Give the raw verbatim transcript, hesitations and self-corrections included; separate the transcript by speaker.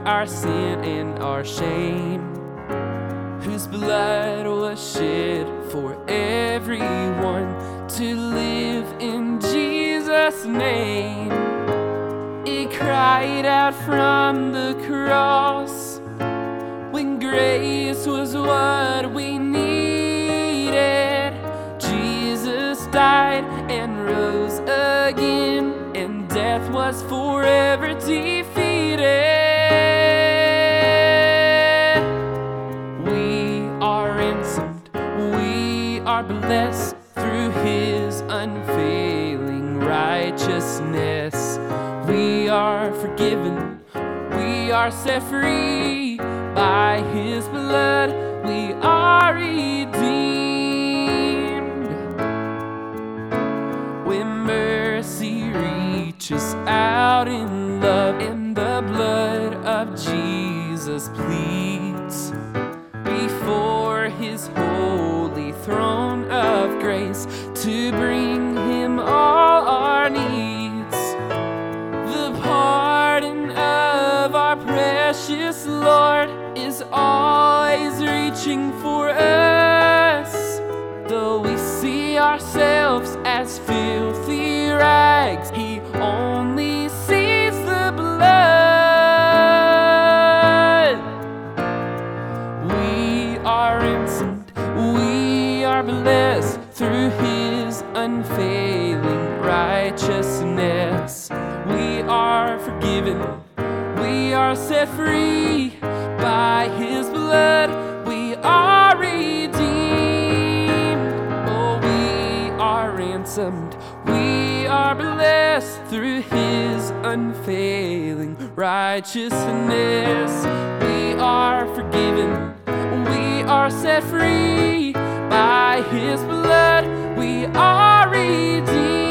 Speaker 1: our sin and our shame, whose blood was shed for everyone to live in Jesus' name. It cried out from the cross when grace was what we needed. Jesus died and rose again, and death was forever defeated. We are ransomed, we are blessed through his unfailing righteousness. We are forgiven, we are set free by his blood, we are redeemed. When mercy reaches out in love, and the blood of Jesus pleads before his holy throne of grace to bring him all our needs, the pardon of our precious Lord is always reaching for us. Though we see ourselves as filthy rags, he only sees the blood. We are ransomed, we are blessed through his unfailing righteousness. We are forgiven, we are set free by his blood, we are redeemed. Oh, we are ransomed, we are blessed through his unfailing righteousness. We are forgiven, we are set free by his blood, we are redeemed.